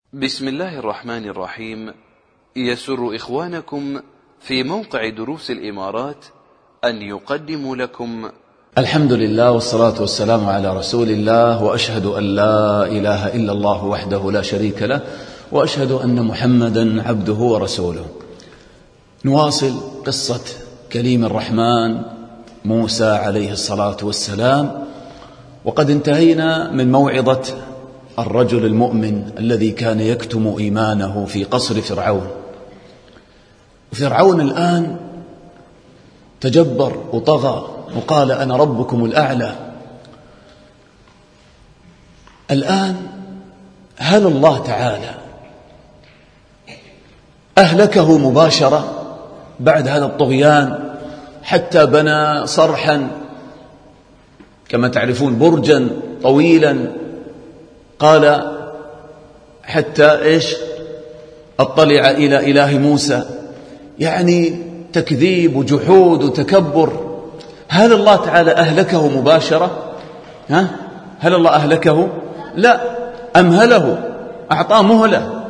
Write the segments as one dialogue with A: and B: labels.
A: بسم الله الرحمن الرحيم. يسر إخوانكم في موقع دروس الإمارات أن يقدموا لكم
B: الحمد لله والصلاة والسلام على رسول الله، وأشهد أن لا إله إلا الله وحده لا شريك له، وأشهد أن محمدا عبده ورسوله. نواصل قصة كليم الرحمن موسى عليه الصلاة والسلام، وقد انتهينا من موعظة الرجل المؤمن الذي كان يكتم إيمانه في قصر فرعون. فرعون الآن تجبر وطغى وقال أنا ربكم الأعلى. الآن هل الله تعالى أهلكه مباشرة بعد هذا الطغيان حتى بنى صرحا كما تعرفون برجا طويلا، قال حتى اطلع إلى إله موسى؟ يعني تكذيب وجحود وتكبر. هل الله تعالى أهلكه مباشرة؟ هل الله أهلكه؟ لا، أمهله، أعطاه مهلة.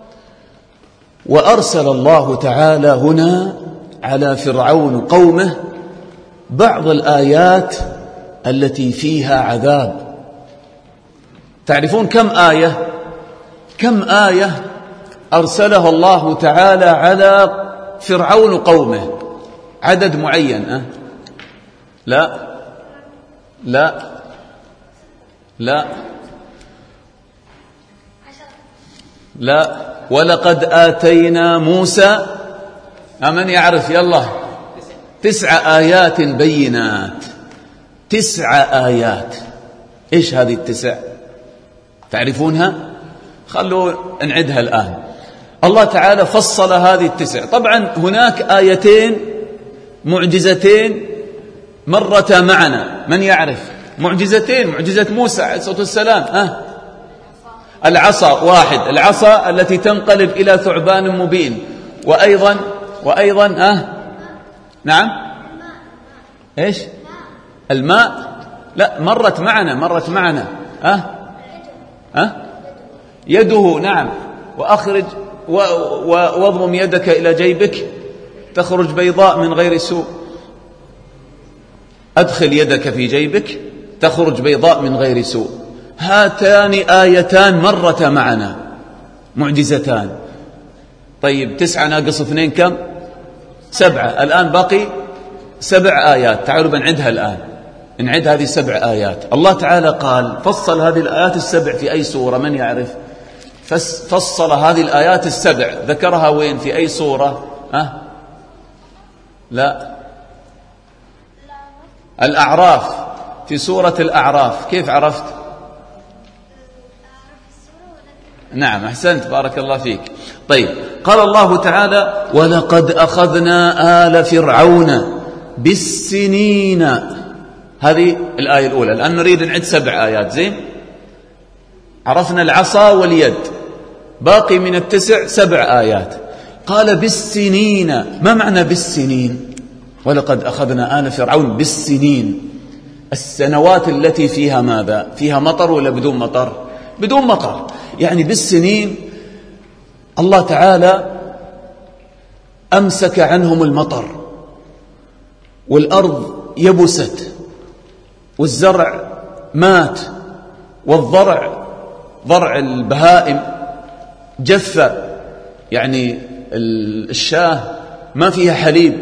B: وأرسل الله تعالى هنا على فرعون قومه بعض الآيات التي فيها عذاب. تعرفون كم آية أرسلها الله تعالى على فرعون قومه؟ عدد معين؟ لا لا لا لا. ولقد آتينا موسى، من يعرف؟ يلا، 9 آيات بينات. 9 آيات. إيش هذه ال9؟ تعرفونها؟ خلوا نعدها الآن. الله تعالى فصل هذه ال9. طبعا هناك آيتين معجزتين مرتا معنا. من يعرف؟ معجزتين، معجزة موسى عليه الصلاة والسلام. العصا، واحد، العصا التي تنقلب إلى ثعبان مبين. وأيضا نعم، إيش؟ الماء. لا، مرت معنا. يده، نعم. وأخرج واضمم يدك إلى جيبك تخرج بيضاء من غير سوء. أدخل يدك في جيبك تخرج بيضاء من غير سوء. هاتان آيتان مرتا معنا، معجزتان. طيب 9 ناقص 2 كم؟ 7. الآن باقي 7 آيات. تعالوا بنعدها الآن. نعد هذه 7 آيات. الله تعالى قال فصل هذه الآيات ال7 في أي سورة؟ من يعرف؟ فصل هذه الآيات ال7، ذكرها وين؟ في أي سورة؟ لا، الأعراف. في سورة الأعراف. كيف عرفت؟ نعم، أحسنت، بارك الله فيك. طيب، قال الله تعالى ولقد أخذنا آل فرعون بالسنين. هذه الآية الأولى. الآن نريد نعد 7 آيات. زين، عرفنا العصا واليد، باقي من ال9 7 آيات. قال بالسنين. ما معنى بالسنين؟ ولقد أخذنا آل فرعون بالسنين. السنوات التي فيها ماذا؟ فيها مطر ولا بدون مطر؟ بدون مطر. يعني بالسنين الله تعالى أمسك عنهم المطر، والأرض يبست، والزرع مات، والضرع، ضرع البهائم، جف. يعني الشاه ما فيها حليب.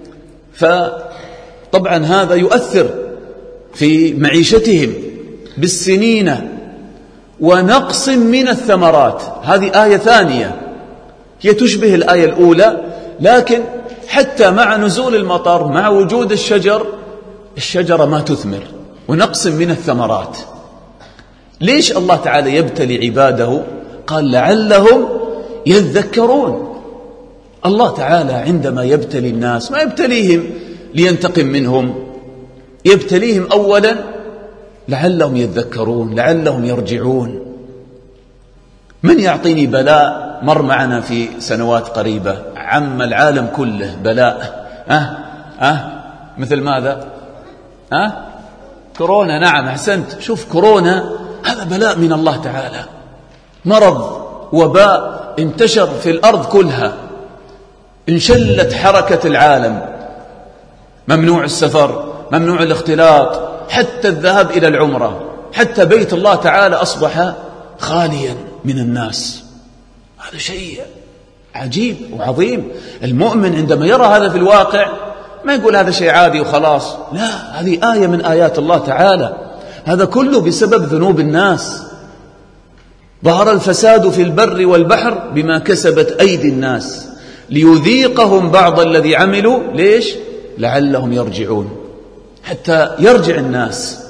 B: فطبعا هذا يؤثر في معيشتهم. بالسنين ونقص من الثمرات. هذه آية ثانية هي تشبه الآية الأولى، لكن حتى مع نزول المطر، مع وجود الشجرة ما تثمر، ونقص من الثمرات. ليش الله تعالى يبتلي عباده؟ قال لعلهم يذكرون. الله تعالى عندما يبتلي الناس ما يبتليهم لينتقم منهم، يبتليهم أولا لعلهم يذكرون، لعلهم يرجعون. من يعطيني بلاء مر معنا في سنوات قريبة، عم العالم كله بلاء. مثل ماذا؟ كورونا. نعم، أحسنت. شوف، كورونا هذا بلاء من الله تعالى، مرض وباء انتشر في الأرض كلها، انشلت حركة العالم، ممنوع السفر، ممنوع الاختلاط، حتى الذهاب إلى العمرة، حتى بيت الله تعالى أصبح خاليا من الناس. هذا شيء عجيب وعظيم. المؤمن عندما يرى هذا في الواقع ما يقول هذا شيء عادي وخلاص، لا، هذه آية من آيات الله تعالى. هذا كله بسبب ذنوب الناس. ظهر الفساد في البر والبحر بما كسبت أيدي الناس ليذيقهم بعض الذي عملوا، ليش؟ لعلهم يرجعون، حتى يرجع الناس.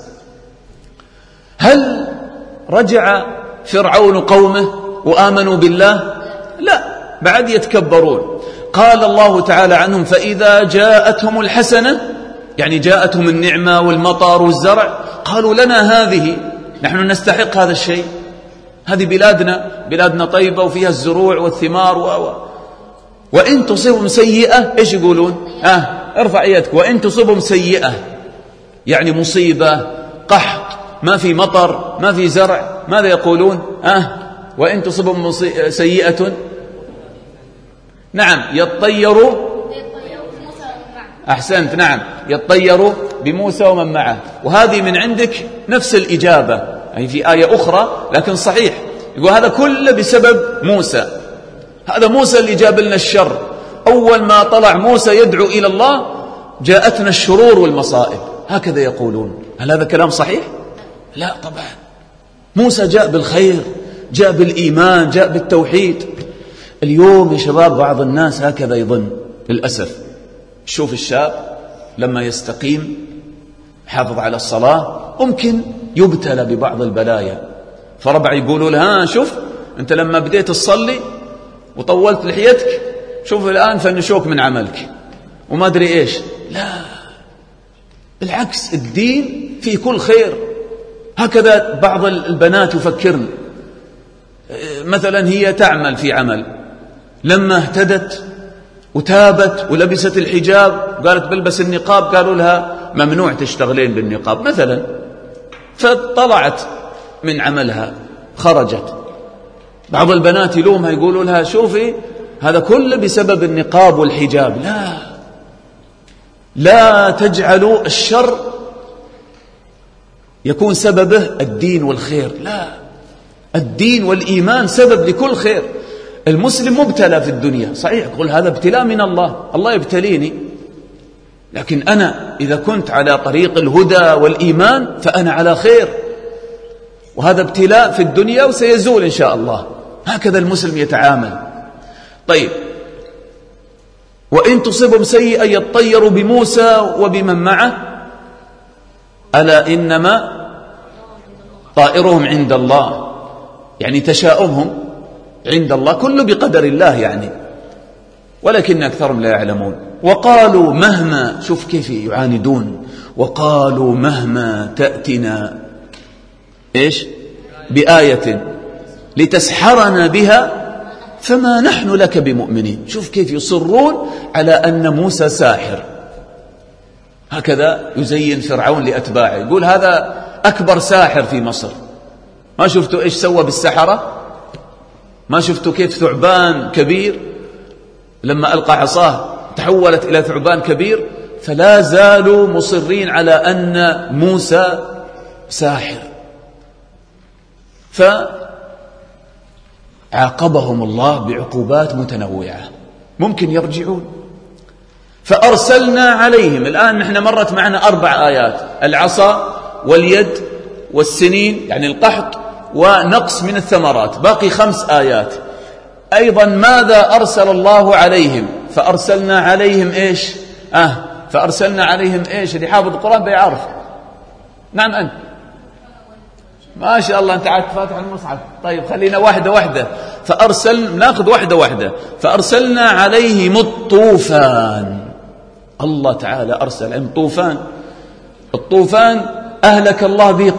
B: هل رجع فرعون قومه وآمنوا بالله؟ لا، بعد يتكبرون. قال الله تعالى عنهم: فإذا جاءتهم الحسنة، يعني جاءتهم النعمة والمطر والزرع، قالوا لنا هذه، نحن نستحق هذا الشيء، هذه بلادنا طيبة وفيها الزروع والثمار وإن تصبهم سيئة، إيش يقولون؟ ارفع يدك. وإن تصبهم سيئة يعني مصيبة، قحط، ما في مطر، ما في زرع، ماذا يقولون؟ وإن تصبهم سيئة، نعم، يطيروا، أحسنت، نعم، يطيروا بموسى ومن معه. وهذه من عندك نفس الإجابة، يعني في آية أخرى لكن صحيح. يقول هذا كله بسبب موسى، هذا موسى اللي جاب لنا الشر. أول ما طلع موسى يدعو إلى الله جاءتنا الشرور والمصائب، هكذا يقولون. هل هذا كلام صحيح؟ لا طبعا. موسى جاء بالخير، جاء بالإيمان، جاء بالتوحيد. اليوم يا شباب بعض الناس هكذا يظن للأسف. شوف الشاب لما يستقيم، حافظ على الصلاة، ممكن يبتلى ببعض البلايا. فربع يقولوا له: شوف أنت لما بديت تصلي وطولت لحيتك، شوف الآن فنشوك من عملك وما أدري إيش. لا، بالعكس، الدين فيه كل خير. هكذا بعض البنات يفكرن، مثلا هي تعمل في عمل، لما اهتدت وتابت ولبست الحجاب قالت بلبس النقاب، قالوا لها ممنوع تشتغلين بالنقاب مثلا، فطلعت من عملها، خرجت. بعض البنات يلومها، يقولوا لها: شوفي هذا كله بسبب النقاب والحجاب. لا تجعلوا الشر يكون سببه الدين والخير، لا، الدين والإيمان سبب لكل خير. المسلم مبتلى في الدنيا، صحيح، يقول هذا ابتلاء من الله يبتليني، لكن أنا إذا كنت على طريق الهدى والإيمان فأنا على خير، وهذا ابتلاء في الدنيا وسيزول إن شاء الله. هكذا المسلم يتعامل. طيب، وإن تصبهم سيئة يطيروا بموسى وبمن معه، ألا إنما طائرهم عند الله، يعني تشاؤمهم عند الله، كله بقدر الله يعني، ولكن أكثرهم لا يعلمون. وقالوا مهما، شوف كيف يعاندون، وقالوا مهما تأتنا إيش بآية لتسحرنا بها فما نحن لك بمؤمنين. شوف كيف يصرون على أن موسى ساحر. هكذا يزين فرعون لأتباعه، يقول هذا أكبر ساحر في مصر. ما شفتوا إيش سوى بالسحرة؟ ما شفتوا كيف ثعبان كبير لما ألقى عصاه تحولت إلى ثعبان كبير؟ فلا زالوا مصرين على أن موسى ساحر. فعاقبهم الله بعقوبات متنوعة، ممكن يرجعون. فأرسلنا عليهم، الآن نحن مرت معنا 4 آيات: العصا واليد والسنين يعني القحط ونقص من الثمرات، باقي 5 آيات. أيضا ماذا أرسل الله عليهم؟ فأرسلنا عليهم إيش؟ فأرسلنا عليهم إيش؟ اللي حافظ القرآن بيعرف. نعم أنت ما شاء الله أنت عاد فاتح المصحف. طيب خلينا واحدة ناخذ واحدة. فأرسلنا عليهم الطوفان. الله تعالى أرسل عليهم الطوفان أهلك الله به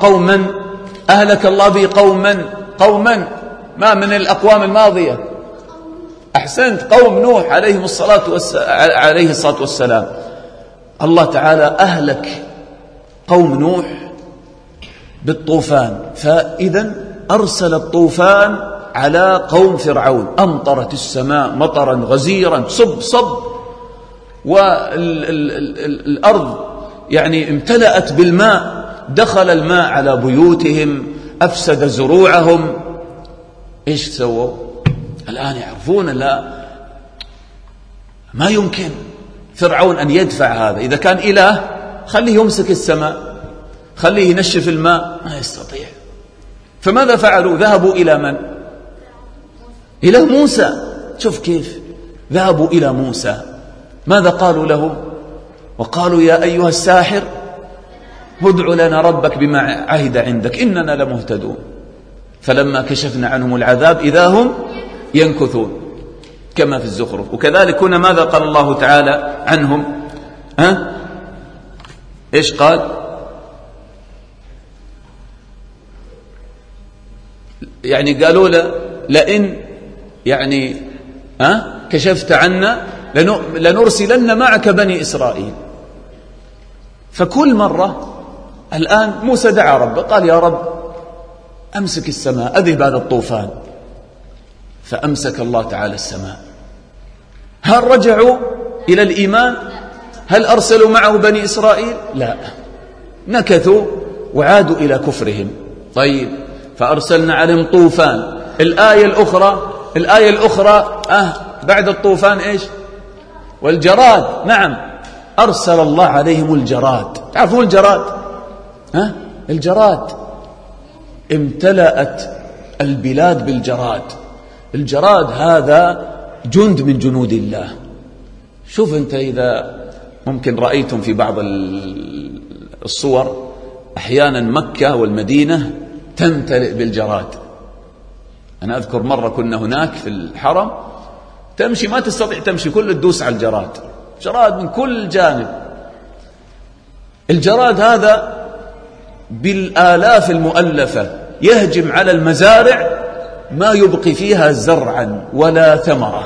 B: قوما ما من الأقوام الماضية. أحسنت، قوم نوح عليه الصلاة والسلام. الله تعالى أهلك قوم نوح بالطوفان، فإذا أرسل الطوفان على قوم فرعون، أمطرت السماء مطرا غزيرا صب، والأرض يعني امتلأت بالماء، دخل الماء على بيوتهم، أفسد زروعهم. إيش سووا الآن؟ يعرفون لا، ما يمكن فرعون أن يدفع هذا. إذا كان إله خليه يمسك السماء، خليه ينشف الماء، ما يستطيع. فماذا فعلوا؟ ذهبوا إلى من؟ إلى موسى. شوف كيف ذهبوا إلى موسى، ماذا قالوا له؟ وقالوا يا أيها الساحر ادع لنا ربك بما عهد عندك إننا لمهتدون. فلما كشفنا عنهم العذاب إذا هم ينكثون، كما في الزخرف. وكذلك هنا ماذا قال الله تعالى عنهم؟ إيش قال؟ يعني قالوا له لئن يعني كشفت عنا لنرسلن معك بني إسرائيل. فكل مرة الآن موسى دعا ربه، قال يا رب أمسك السماء، أذهب هذا الطوفان. فأمسك الله تعالى السماء. هل رجعوا إلى الإيمان؟ هل أرسلوا معه بني إسرائيل؟ لا، نكثوا وعادوا إلى كفرهم. طيب، فأرسلنا عليهم طوفان. الآية الأخرى بعد الطوفان إيش؟ والجراد. نعم، أرسل الله عليهم الجراد. تعرفون الجراد؟ الجراد امتلأت البلاد بالجراد. الجراد هذا جند من جنود الله. شوف أنت إذا ممكن رأيتم في بعض الصور أحيانا مكة والمدينة تمتلئ بالجراد. أنا أذكر مرة كنا هناك في الحرم، تمشي ما تستطيع تمشي، كل الدوس على الجراد، جراد من كل جانب. الجراد هذا بالآلاف المؤلفة يهجم على المزارع، ما يبقي فيها زرعا ولا ثمرة،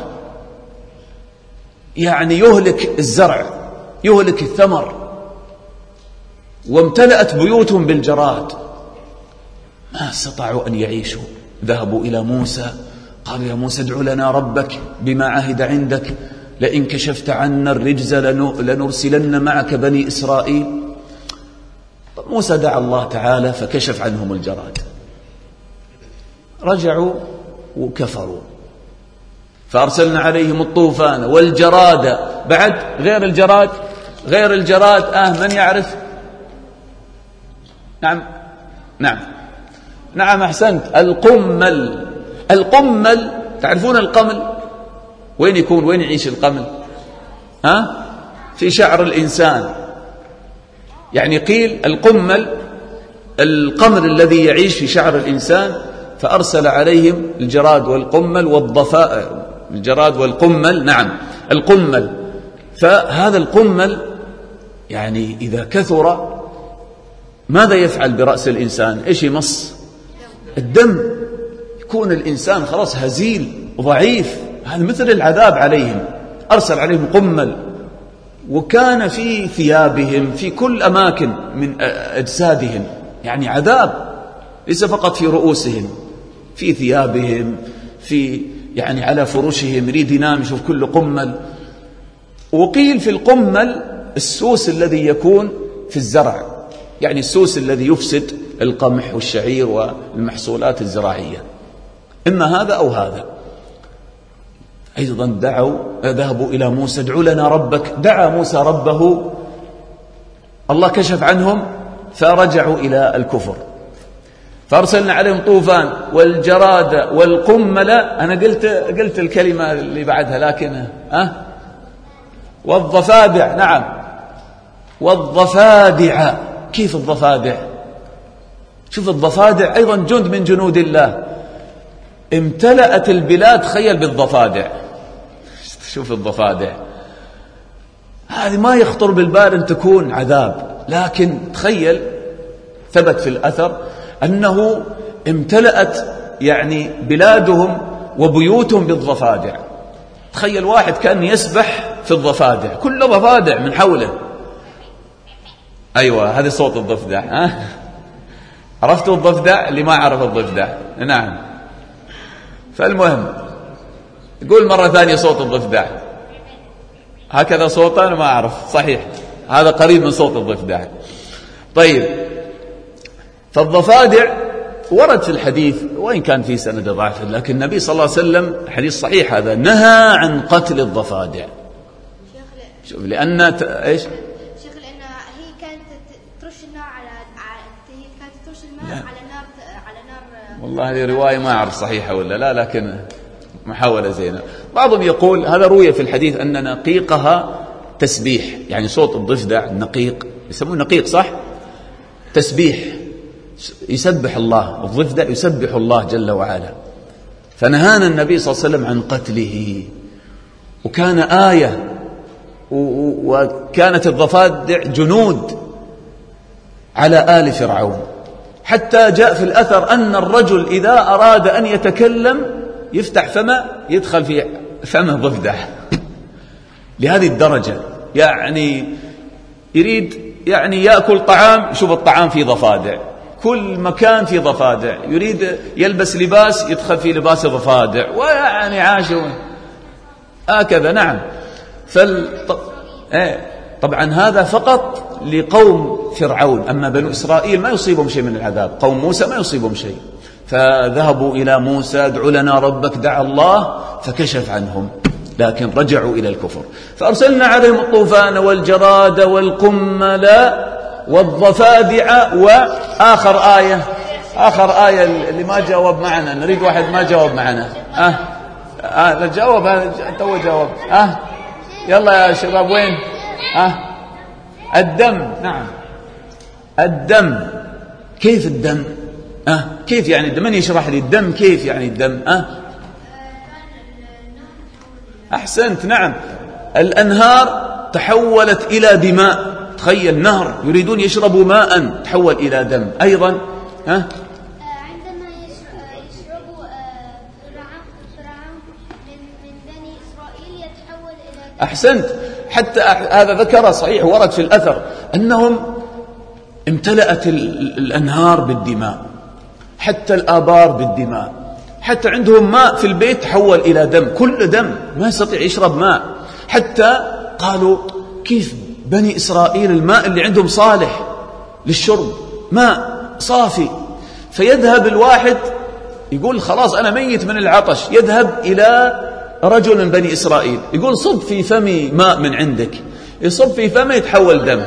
B: يعني يهلك الزرع، يهلك الثمر. وامتلأت بيوتهم بالجراد، ما استطاعوا أن يعيشوا. ذهبوا إلى موسى، قالوا يا موسى ادع لنا ربك بما عهد عندك لئن كشفت عنا الرجز لنرسلن معك بني إسرائيل. موسى دعا الله تعالى فكشف عنهم الجراد، رجعوا وكفروا. فأرسلنا عليهم الطوفان والجراد. بعد غير الجراد من يعرف؟ نعم أحسنت. القمل تعرفون القمل؟ وين يكون؟ وين يعيش القمل؟ في شعر الإنسان. يعني قيل القمر الذي يعيش في شعر الإنسان. فأرسل عليهم الجراد والقمل الجراد والقمل. نعم، القمل. فهذا القمل يعني إذا كثر ماذا يفعل برأس الإنسان؟ إيش يمص؟ الدم. يكون الإنسان خلاص هزيل ضعيف. هذا مثل العذاب عليهم. أرسل عليهم قمل، وكان في ثيابهم، في كل أماكن من أجسادهم، يعني عذاب ليس فقط في رؤوسهم، في ثيابهم، في يعني على فرشهم، يريد ينام يشوف كل قمل. وقيل في القمل السوس الذي يكون في الزرع، يعني السوس الذي يفسد القمح والشعير والمحصولات الزراعية، إما هذا أو هذا. أيضا ذهبوا إلى موسى ادع لنا ربك. دعا موسى ربه، الله كشف عنهم فرجعوا إلى الكفر. فأرسلنا عليهم طوفان والجراد والقمل. أنا قلت الكلمة اللي بعدها، لكن والضفادع. نعم، والضفادع. كيف الضفادع؟ شوف الضفادع أيضا جند من جنود الله. امتلأت البلاد خيل بالضفادع. شوف الضفادع هذه ما يخطر بالبال أن تكون عذاب، لكن تخيل ثبت في الأثر أنه امتلأت يعني بلادهم وبيوتهم بالضفادع. تخيل واحد كان يسبح في الضفادع، كل ضفادع من حوله. أيوة، هذا صوت الضفدع. عرفتوا الضفدع؟ اللي ما عرف الضفدع، نعم، فالمهم يقول مرة ثانية صوت الضفدع، هكذا صوته أنا ما أعرف صحيح، هذا قريب من صوت الضفدع. طيب، فالضفادع ورد في الحديث وإن كان في سند ضعف، لكن النبي صلى الله عليه وسلم حديث صحيح هذا نهى عن قتل الضفادع. شوف لأن إيش؟
C: شيخ لأن هي كانت ترش النار هي كانت ترش الماء على نار
B: والله هذه رواية ما أعرف صحيحة ولا لا، لكن محاولة زينة. بعضهم يقول هذا روي في الحديث أن نقيقها تسبيح، يعني صوت الضفدع النقيق يسموه نقيق صح؟ تسبيح، يسبح الله، الضفدع يسبح الله جل وعلا. فنهانا النبي صلى الله عليه وسلم عن قتله، وكان آية، وكانت الضفادع جنود على آل فرعون، حتى جاء في الأثر أن الرجل إذا أراد أن يتكلم يفتح فمه يدخل في فمه ضفدع لهذه الدرجة، يعني يريد يعني يأكل طعام، شوف الطعام فيه ضفادع، كل مكان فيه ضفادع، يريد يلبس لباس يدخل في لباس ضفادع، ويعني عاشوا هكذا. نعم. طبعا هذا فقط لقوم فرعون، أما بنو إسرائيل ما يصيبهم شيء من العذاب، قوم موسى ما يصيبهم شيء. فذهبوا إلى موسى ادع لنا ربك، دعا الله فكشف عنهم، لكن رجعوا إلى الكفر. فأرسلنا عليهم الطوفان والجراد والقمل والضفادع. وآخر آية اللي ما جاوب معنا، نريد واحد ما جاوب معنا. لا جاوب، هذا تو جاوب. يلا يا شباب، وين؟ الدم. نعم، الدم. كيف الدم؟ كيف يعني الدم؟ من يشرح لي الدم كيف يعني الدم؟ أحسنت. نعم، الأنهار تحولت إلى دماء، تخيل نهر يريدون يشربوا ماء تحول إلى دم أيضا.
C: عندما يشربوا فرعون من بني إسرائيل يتحول إلى دم.
B: أحسنت. حتى هذا ذكر صحيح ورد في الأثر أنهم امتلأت الأنهار بالدماء، حتى الآبار بالدماء، حتى عندهم ماء في البيت تحول إلى دم، كل دم، ما يستطيع يشرب ماء. حتى قالوا كيف بني إسرائيل الماء اللي عندهم صالح للشرب، ماء صافي، فيذهب الواحد يقول خلاص أنا ميت من العطش، يذهب إلى رجل من بني إسرائيل يقول صب في فمي ماء من عندك، يصب في فمه يتحول دم.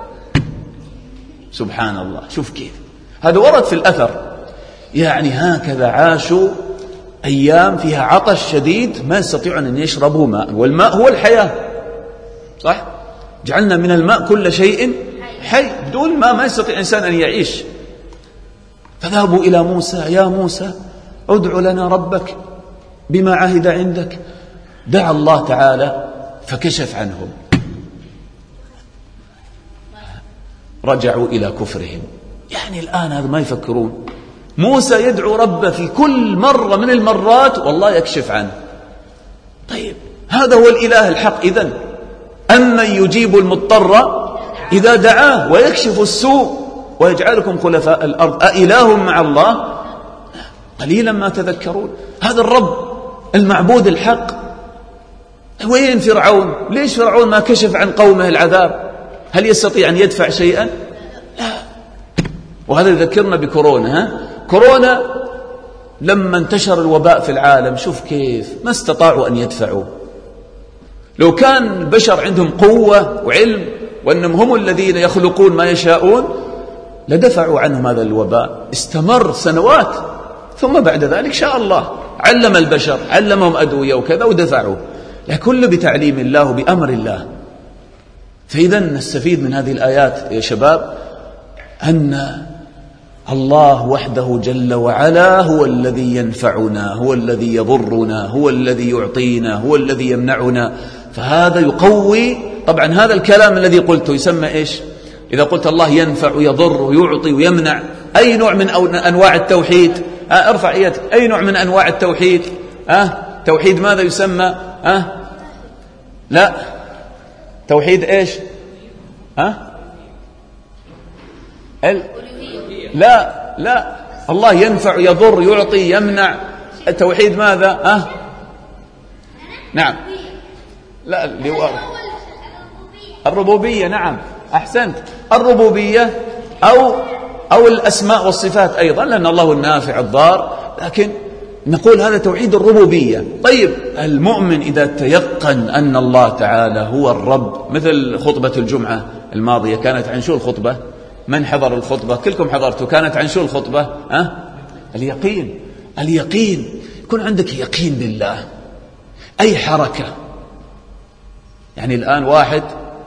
B: سبحان الله، شوف كيف هذا ورد في الأثر. يعني هكذا عاشوا أيام فيها عطش شديد، ما يستطيعون أن يشربوا ماء، والماء هو الحياة صح؟ جعلنا من الماء كل شيء حي، بدون ماء ما يستطيع إنسان أن يعيش. فذهبوا إلى موسى، يا موسى ادع لنا ربك بما عهد عندك، دعا الله تعالى فكشف عنهم، رجعوا إلى كفرهم. يعني الآن هذا ما يفكرون، موسى يدعو ربه في كل مرة من المرات والله يكشف عنه. طيب هذا هو الإله الحق إذن، أمن يجيب المضطر إذا دعاه ويكشف السوء ويجعلكم خلفاء الأرض أإله مع الله؟ قليلا ما تذكرون. هذا الرب المعبود الحق. وين فرعون؟ ليش فرعون ما كشف عن قومه العذاب؟ هل يستطيع أن يدفع شيئا؟ لا. وهذا يذكرنا بكورونا. كورونا لما انتشر الوباء في العالم شوف كيف ما استطاعوا أن يدفعوا. لو كان البشر عندهم قوة وعلم وأنهم هم الذين يخلقون ما يشاءون لدفعوا عنهم هذا الوباء. استمر سنوات، ثم بعد ذلك شاء الله علم البشر، علمهم أدوية وكذا ودفعوا، لكل بتعليم الله وبأمر الله. فإذا نستفيد من هذه الآيات يا شباب أن الله وحده جل وعلا هو الذي ينفعنا، هو الذي يضرنا، هو الذي يعطينا، هو الذي يمنعنا. فهذا يقوي. طبعا هذا الكلام الذي قلته يسمى إيش؟ إذا قلت الله ينفع ويضر ويعطي ويمنع، أي نوع من أنواع التوحيد؟ ارفع يدك. أي نوع من أنواع التوحيد؟ توحيد ماذا يسمى؟ لا، توحيد إيش؟ لا الله ينفع يضر يعطي يمنع. التوحيد ماذا؟ نعم، لا اللي هو الربوبية. نعم أحسنت، الربوبية أو الأسماء والصفات أيضا، لأن الله النافع الضار، لكن نقول هذا توحيد الربوبية. طيب المؤمن إذا تيقن أن الله تعالى هو الرب، مثل خطبة الجمعة الماضية كانت عن شو الخطبة؟ من حضر الخطبة؟ كلكم حضرتوا. كانت عن شو الخطبة؟ اليقين. اليقين، يكون عندك يقين بالله. أي حركة، يعني الآن واحد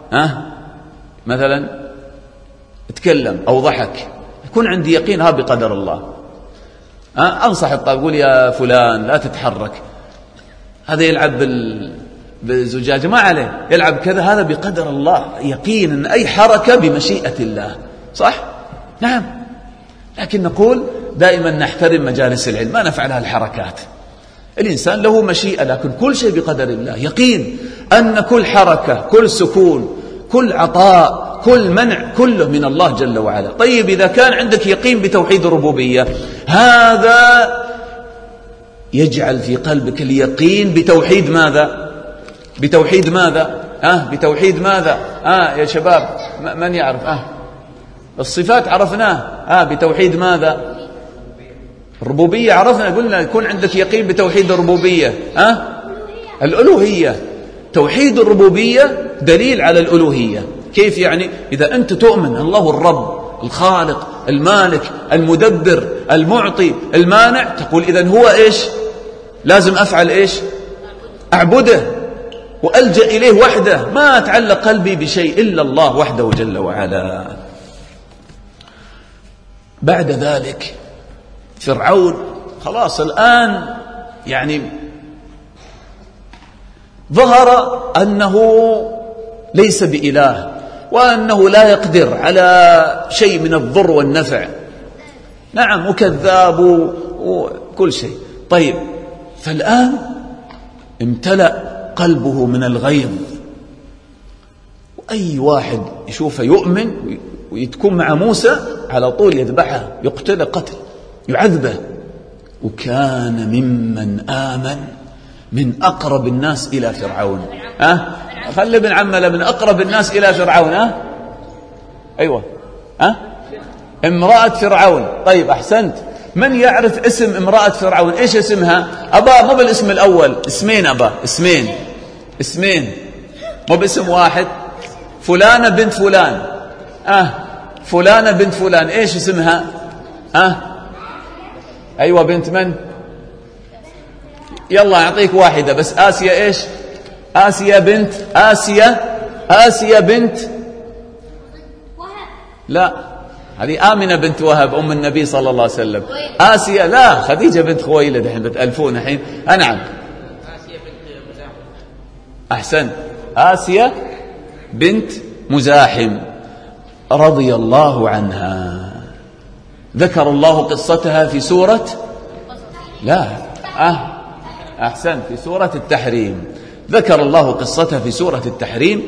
B: مثلا تكلم أو ضحك، يكون عندي يقين ها بقدر الله. أنصح الطالب، أقول يا فلان لا تتحرك، هذا يلعب بالزجاجة ما عليه، يلعب كذا، هذا بقدر الله. يقين أن أي حركة بمشيئة الله، صح؟ نعم. لكن نقول دائما نحترم مجالس العلم، ما نفعل هالحركات. الإنسان له مشيئة، لكن كل شيء بقدر الله. يقين أن كل حركة، كل سكون، كل عطاء، كل منع، كله من الله جل وعلا. طيب إذا كان عندك يقين بتوحيد الربوبية، هذا يجعل في قلبك اليقين بتوحيد ماذا؟ بتوحيد ماذا؟ بتوحيد ماذا؟ يا شباب من يعرف؟ الصفات عرفناه، بتوحيد ماذا؟ الربوبية عرفنا، قلنا يكون عندك يقين بتوحيد الربوبية. الألوهية، توحيد الربوبية دليل على الألوهية. كيف يعني؟ إذا أنت تؤمن الله الرب الخالق المالك المدبر المعطي المانع، تقول إذن هو إيش؟ لازم أفعل إيش؟ أعبده وألجأ إليه وحده، ما أتعلق قلبي بشيء إلا الله وحده جل وعلا. بعد ذلك فرعون خلاص الآن يعني ظهر أنه ليس بإله، وأنه لا يقدر على شيء من الضر والنفع. نعم، وكذاب وكل شيء. طيب فالآن امتلأ قلبه من الغيظ، وأي واحد يشوفه يؤمن ويتكون مع موسى على طول يذبحه، يقتل قتل، يعذبه. وكان ممن آمن من أقرب الناس إلى فرعون. خلي ابن عمله من أقرب الناس إلى فرعون. أيوة، امرأة فرعون. طيب أحسنت. من يعرف اسم امرأة فرعون؟ إيش اسمها؟ أبا مو بالاسم الأول، اسمين أبا، اسمين مو باسم واحد. فلانة بنت فلان. فلانة بنت فلان، إيش اسمها؟ أيوة، بنت من؟ يلا أعطيك واحدة بس. آسيا إيش؟ آسيا بنت لا، هذه آمنة بنت وهب أم النبي صلى الله عليه وسلم. آسيا لا، خديجة بنت خويلد. الحين بتألفون الحين. نعم، أحسن، آسيا بنت مزاحم رضي الله عنها. ذكر الله قصتها في سورة أحسن، في سورة التحريم. ذكر الله قصتها في سورة التحريم.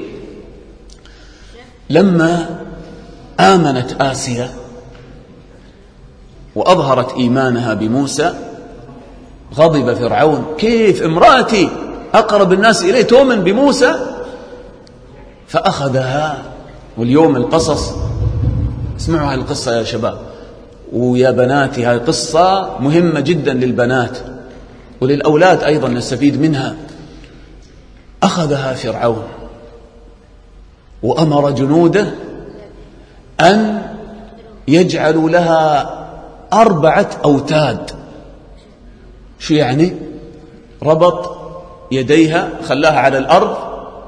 B: لما آمنت آسيا وأظهرت إيمانها بموسى، غضب فرعون، كيف امرأتي أقرب الناس إليه تؤمن بموسى؟ فأخذها. واليوم القصص، اسمعوا هذه القصة يا شباب ويا بناتي، هذه قصة مهمة جدا للبنات وللأولاد أيضا، نستفيد منها. أخذها فرعون وأمر جنوده أن يجعلوا لها 4 أوتاد. شو يعني؟ ربط يديها، خلاها على الأرض،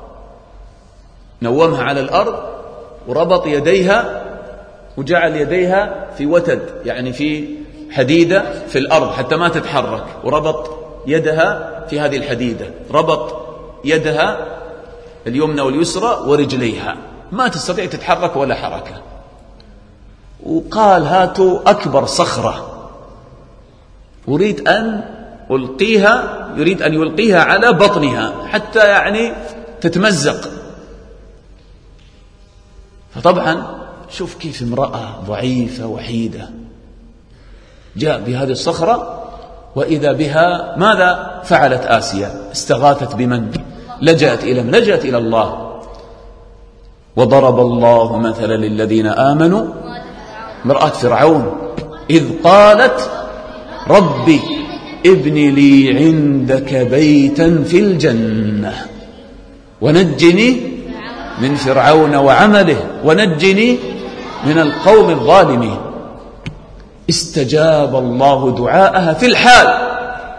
B: نومها على الأرض وربط يديها وجعل يديها في وتد، يعني في حديدة في الأرض حتى ما تتحرك، وربط يدها في هذه الحديدة، ربط يدها اليمنى واليسرى ورجليها، ما تستطيع تتحرك ولا حركة. وقال هاتوا أكبر صخرة أريد أن ألقيها، يريد أن يلقيها على بطنها حتى يعني تتمزق. فطبعا شوف كيف امرأة ضعيفة وحيدة، جاء بهذه الصخرة وإذا بها ماذا فعلت آسيا؟ استغاثت بمن؟ لجأت إلى من؟ لجأت إلى الله. وضرب الله مثلا للذين آمنوا امرأة فرعون إذ قالت ربي ابن لي عندك بيتا في الجنة ونجني من فرعون وعمله ونجني من القوم الظالمين. استجاب الله دعاءها في الحال،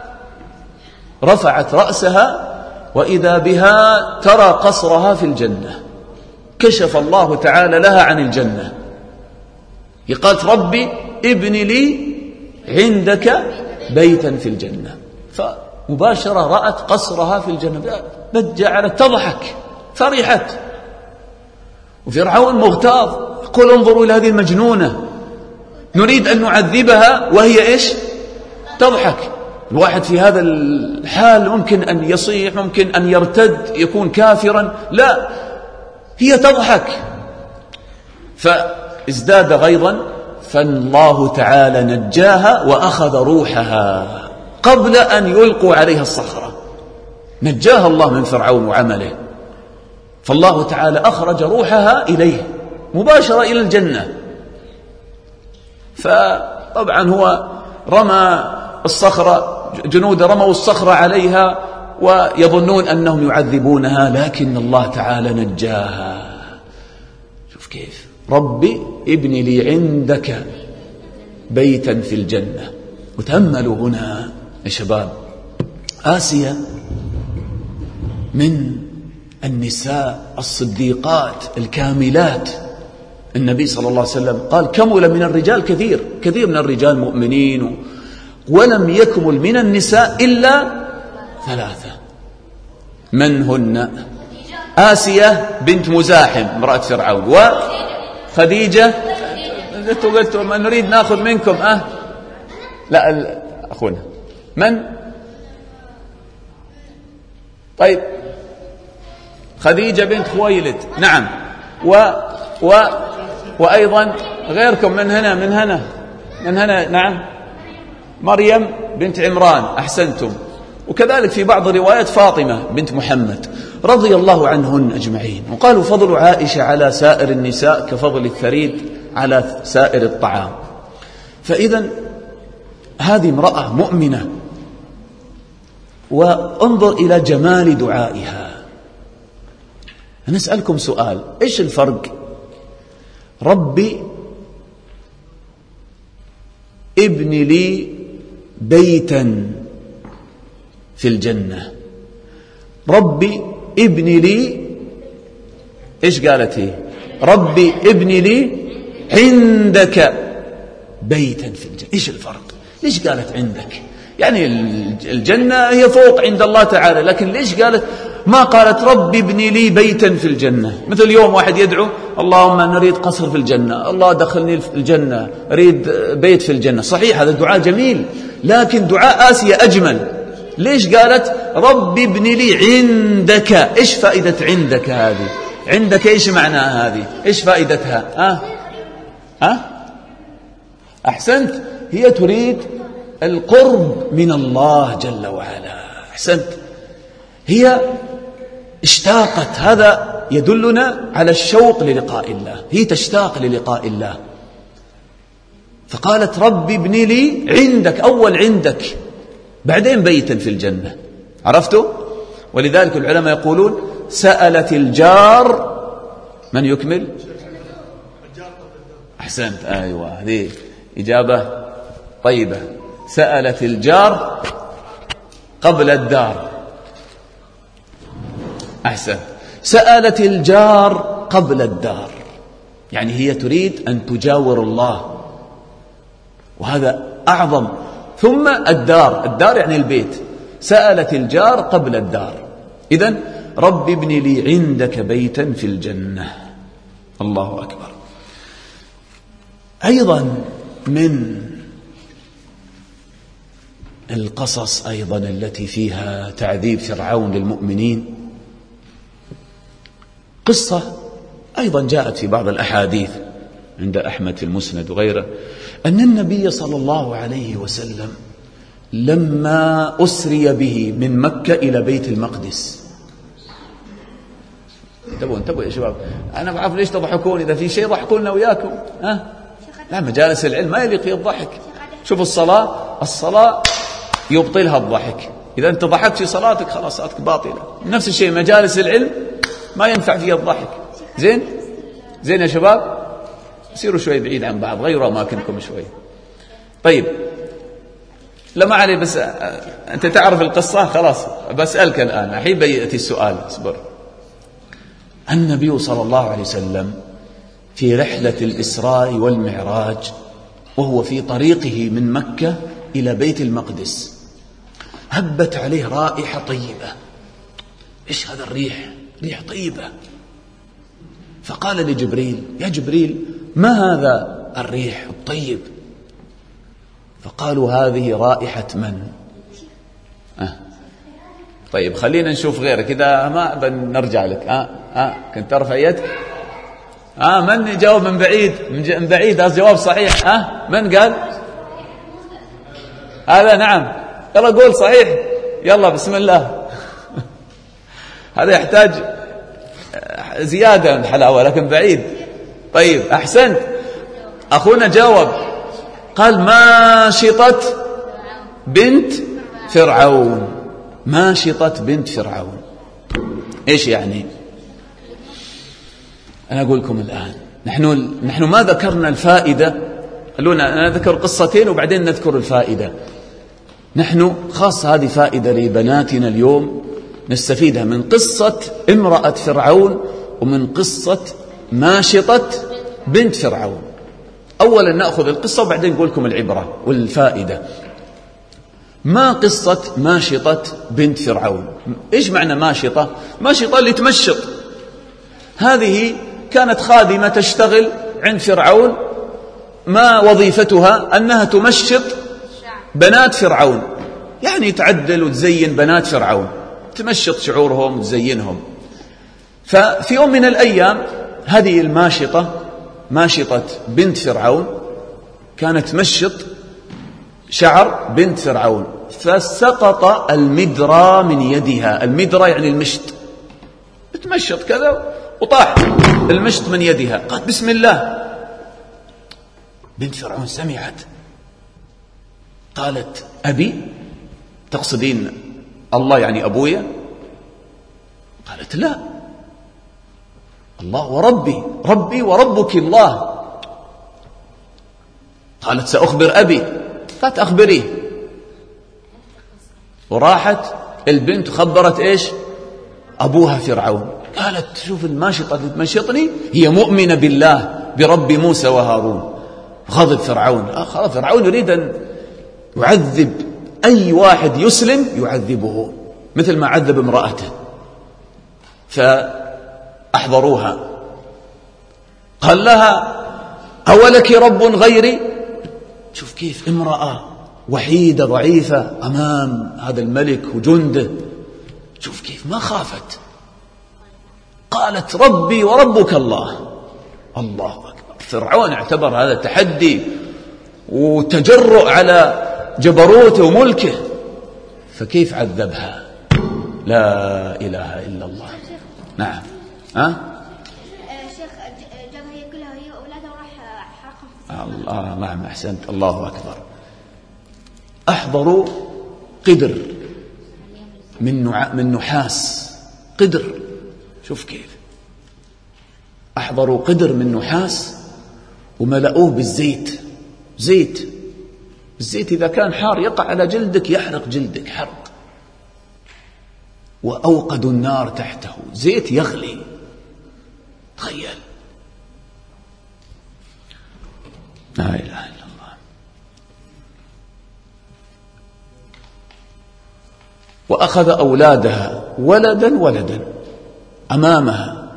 B: رفعت رأسها وإذا بها ترى قصرها في الجنة، كشف الله تعالى لها عن الجنة. قالت ربي ابن لي عندك بيتا في الجنة، فمباشرة رأت قصرها في الجنة، جعلت تضحك فرحت. وفرعون مغتاظ يقول انظروا إلى هذه المجنونة، نريد أن نعذبها وهي إيش؟ تضحك. الواحد في هذا الحال ممكن أن يصيح، ممكن أن يرتد، يكون كافرا، لا، هي تضحك. فازداد غيظا، فالله تعالى نجاها وأخذ روحها قبل أن يلقوا عليها الصخرة، نجاها الله من فرعون وعمله، فالله تعالى أخرج روحها إليه مباشرة إلى الجنة. فطبعا هو رمى الصخرة، جنود رموا الصخرة عليها ويظنون أنهم يعذبونها، لكن الله تعالى نجاها. شوف كيف، ربي ابن لي عندك بيتا في الجنة. وتأملوا هنا يا شباب، آسيا من النساء الصديقات الكاملات. النبي صلى الله عليه وسلم قال كمل من الرجال كثير من الرجال مؤمنين، ولم يكمل من النساء إلا 3. من هن؟ آسيا بنت مزاحم امرأة فرعون، وخديجة. قلت ما نريد ناخذ منكم لا أخونا من؟ طيب خديجة بنت خويلد، نعم، وأيضا غيركم من هنا نعم، مريم بنت عمران، أحسنتم. وكذلك في بعض الروايات فاطمة بنت محمد رضي الله عنهن أجمعين. وقالوا فضل عائشة على سائر النساء كفضل الثريد على سائر الطعام. فإذا هذه امرأة مؤمنة، وانظر إلى جمال دعائها. أنا أسألكم سؤال، إيش الفرق ربي ابن لي بيتا في الجنة، ربي ابن لي، إيش قالت هي؟ ربي ابن لي عندك بيتا في الجنة. إيش الفرق؟ ليش قالت عندك؟ يعني الجنة هي فوق عند الله تعالى، لكن ليش قالت ما قالت ربي ابني لي بيتا في الجنة؟ مثل اليوم واحد يدعو اللهم نريد قصر في الجنة، الله دخلني في الجنة، أريد بيت في الجنة. صحيح هذا الدعاء جميل، لكن دعاء آسيا أجمل. ليش قالت ربي ابني لي عندك؟ إيش فائدة عندك هذه؟ عندك إيش معناها هذه؟ إيش فائدتها؟ أحسنت، هي تريد القرب من الله جل وعلا. أحسنت، هي اشتاقت، هذا يدلنا على الشوق للقاء الله، هي تشتاق للقاء الله، فقالت ربي ابن لي عندك، أول عندك بعدين بيتا في الجنة. عرفتوا؟ ولذلك العلماء يقولون سألت الجار، من يكمل؟ أحسنت، أيوة، هذه إجابة طيبة. سألت الجار قبل الدار. أحسن، سألت الجار قبل الدار، يعني هي تريد أن تجاور الله، وهذا أعظم. ثم الدار يعني البيت، سألت الجار قبل الدار. إذن رب ابن لي عندك بيتا في الجنة. الله أكبر. أيضا من القصص أيضا التي فيها تعذيب فرعون للمؤمنين قصة أيضا جاءت في بعض الأحاديث عند أحمد في المسند وغيره، أن النبي صلى الله عليه وسلم لما أسري به من مكة إلى بيت المقدس. انتبهوا يا شباب، أنا بعرف ليش تضحكون، إذا في شيء ضحكونا وياكم. لا، مجالس العلم ما يليق فيه الضحك. شوفوا الصلاة يبطلها الضحك، إذا أنت ضحكت في صلاتك خلاص صلاتك باطلة. نفس الشيء مجالس العلم ما ينفع فيها الضحك. زين يا شباب، سيروا شوي بعيد عن بعض، غيروا أماكنكم شوي. طيب، لا ما عليه، بس أنت تعرف القصة خلاص. بسألك الآن، الحين بيأتي السؤال، اصبر. النبي صلى الله عليه وسلم في رحلة الإسراء والمعراج وهو في طريقه من مكة إلى بيت المقدس هبت عليه رائحة طيبة. إيش هذا الريح؟ ريح طيبة. فقال لجبريل: يا جبريل، ما هذا الريح الطيب؟ فقالوا: هذه رائحة من؟ طيب خلينا نشوف غيرك، إذا ما بنرجع لك. كنت ترفع يدك. من يجاوب من بعيد؟ من بعيد، هذا جواب صحيح. من قال هذا؟ نعم، يلا قول صحيح، يلا بسم الله. هذا يحتاج زيادة من الحلاوة لكن بعيد. طيب أحسنت، أخونا جاوب، قال: ماشطة بنت فرعون. ماشطة بنت فرعون إيش يعني؟ أنا أقول لكم الآن، نحن ما ذكرنا الفائدة. خلونا نذكر قصتين وبعدين نذكر الفائدة. نحن خاصة هذه فائدة لبناتنا اليوم نستفيدها من قصة امرأة فرعون ومن قصة ماشطة بنت فرعون. أولا نأخذ القصة وبعدين نقول لكم العبرة والفائدة. ما قصة ماشطة بنت فرعون؟ إيش معنى ماشطة؟ ماشطة اللي تمشط. هذه كانت خادمة تشتغل عند فرعون، ما وظيفتها أنها تمشط بنات فرعون، يعني تعدل وتزين بنات فرعون، تمشط شعورهم وتزينهم. ففي يوم من الأيام هذه الماشطة، ماشطة بنت فرعون، كانت تمشط شعر بنت فرعون، فسقط المدرى من يدها. المدرى يعني المشط، تمشط كذا وطاح المشط من يدها. قالت: بسم الله. بنت فرعون سمعت، قالت: أبي؟ تقصدين الله يعني أبويا؟ قالت: لا، الله وربي، ربي وربك الله. قالت: سأخبر أبي. قالت: أخبريه. وراحت البنت خبرت إيش؟ أبوها فرعون. قالت: شوف الماشطة اللي تمشطني هي مؤمنة بالله برب موسى وهارون. غضب فرعون. خلاص، فرعون يريد أن يعذب أي واحد يسلم، يعذبه مثل ما عذب امرأته. فأحضروها، قال لها: أولك رب غيري؟ شوف كيف امرأة وحيدة ضعيفة أمام هذا الملك وجنده، شوف كيف ما خافت. قالت: ربي وربك الله. الله أكبر. فرعون اعتبر هذا تحدي وتجرؤ على جبروته وملكه، فكيف عذبها؟ لا إله إلا الله. نعم.
C: شيخ جابها هي كلها هي وأولادها وراح حرقهم.
B: الله، نعم، أحسنت، الله أكبر. أحضروا قدر من نحاس. قدر، شوف كيف أحضروا قدر من نحاس وملأوه بالزيت. زيت، الزيت إذا كان حار يقع على جلدك، يحرق جلدك حرق. وأوقدوا النار تحته، زيت يغلي. تخيل، لا إله إلا الله. وأخذ أولادها ولدا ولدا أمامها،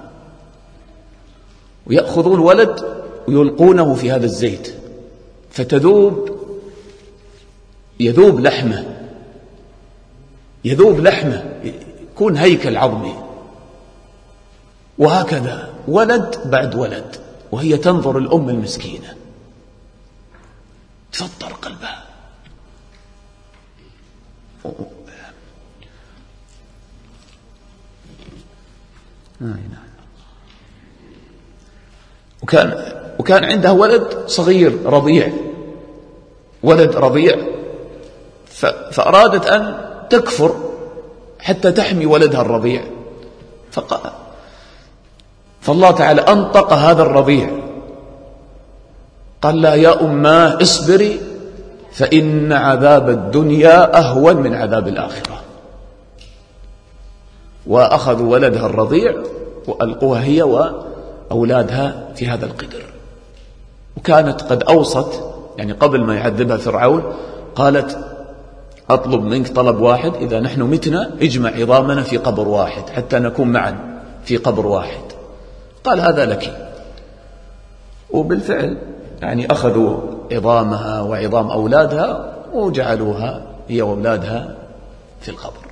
B: ويأخذون ولد ويلقونه في هذا الزيت يذوب لحمه، يكون هيكل عظمي. وهكذا ولد بعد ولد، وهي تنظر الأم المسكينة، تفطر قلبها. وكان عندها ولد صغير رضيع، ولد رضيع، فأرادت أن تكفر حتى تحمي ولدها الرضيع، فالله تعالى أنطق هذا الرضيع، قال لا يا أماه اصبري فإن عذاب الدنيا أهون من عذاب الآخرة. وأخذوا ولدها الرضيع وألقوها هي وأولادها في هذا القدر. وكانت قد أوصت، يعني قبل ما يعذبها فرعون، قالت أطلب منك طلب واحد، إذا نحن متنا اجمع عظامنا في قبر واحد حتى نكون معا في قبر واحد. قال هذا لك. وبالفعل يعني أخذوا عظامها وعظام أولادها وجعلوها هي وأولادها في القبر.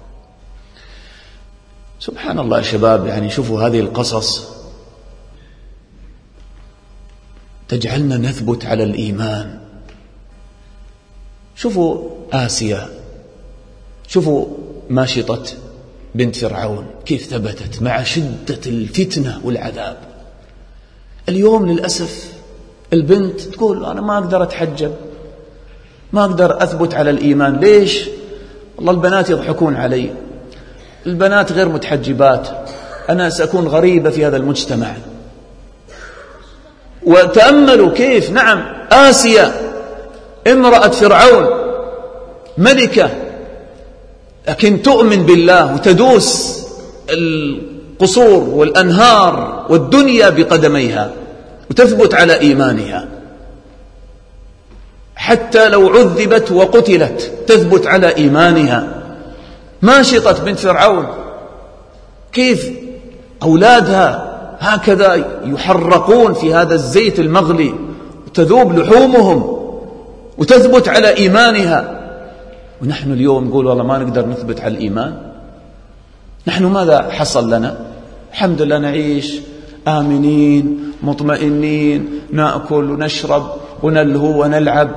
B: سبحان الله يا شباب، يعني شوفوا هذه القصص تجعلنا نثبت على الإيمان. شوفوا آسيا، شوفوا ماشطة بنت فرعون كيف ثبتت مع شدة الفتنة والعذاب. اليوم للأسف البنت تقول أنا ما أقدر أتحجب، ما أقدر أثبت على الإيمان. ليش؟ والله البنات يضحكون علي، البنات غير متحجبات، أنا سأكون غريبة في هذا المجتمع. وتأملوا كيف، نعم، آسيا امرأة فرعون ملكة، لكن تؤمن بالله وتدوس القصور والأنهار والدنيا بقدميها وتثبت على إيمانها، حتى لو عذبت وقتلت تثبت على إيمانها. ماشطة بنت فرعون كيف أولادها هكذا يحرقون في هذا الزيت المغلي وتذوب لحومهم وتثبت على إيمانها. ونحن اليوم نقول والله ما نقدر نثبت على الإيمان. نحن ماذا حصل لنا؟ الحمد لله نعيش آمنين مطمئنين، نأكل ونشرب ونلهو ونلعب.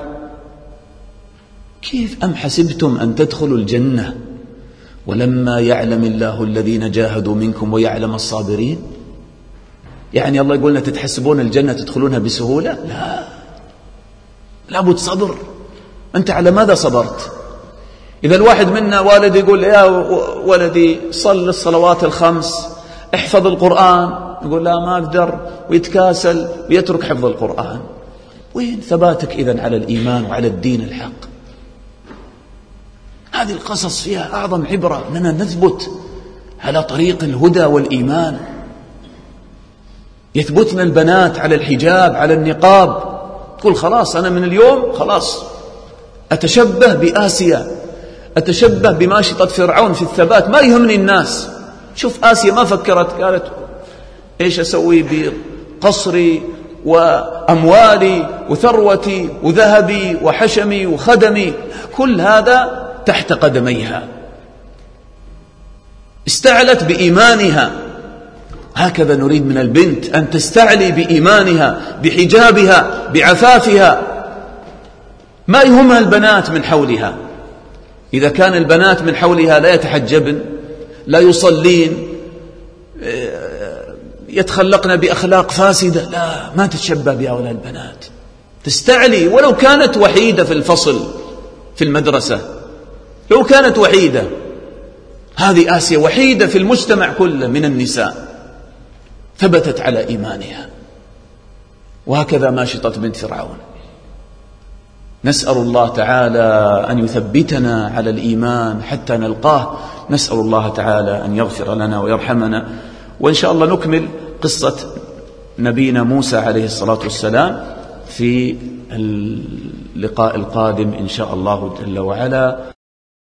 B: كيف أم حسبتم أن تدخلوا الجنة ولما يعلم الله الذين جاهدوا منكم ويعلم الصابرين؟ يعني الله يقولنا تتحسبون الجنة تدخلونها بسهولة؟ لا، لابد صبر. أنت على ماذا صبرت؟ إذا الواحد منا والد يقول يا ولدي صل الصلوات الخمس، احفظ القرآن، يقول لا ما أقدر، ويتكاسل ويترك حفظ القرآن. وين ثباتك إذن على الإيمان وعلى الدين الحق؟ هذه القصص فيها أعظم عبرة، أننا نثبت على طريق الهدى والإيمان. يثبتن البنات على الحجاب على النقاب، تقول خلاص أنا من اليوم خلاص أتشبه بآسيا، أتشبه بماشطة فرعون في الثبات، ما يهمني الناس. شوف آسيا ما فكرت، قالت إيش أسوي بقصري وأموالي وثروتي وذهبي وحشمي وخدمي، كل هذا تحت قدميها. استعلت بإيمانها. هكذا نريد من البنت أن تستعلي بإيمانها بحجابها بعفافها. ما يهمها البنات من حولها. إذا كان البنات من حولها لا يتحجبن، لا يصلين، يتخلقن بأخلاق فاسدة، لا، ما تتشبه بهؤلاء البنات. تستعلي ولو كانت وحيدة في الفصل في المدرسة، لو كانت وحيدة. هذه آسيا وحيدة في المجتمع كله من النساء، ثبتت على إيمانها. وهكذا ماشطة بنت فرعون. نسأل الله تعالى أن يثبتنا على الإيمان حتى نلقاه. نسأل الله تعالى أن يغفر لنا ويرحمنا. وإن شاء الله نكمل قصة نبينا موسى عليه الصلاة والسلام في اللقاء القادم إن شاء الله جل وعلا.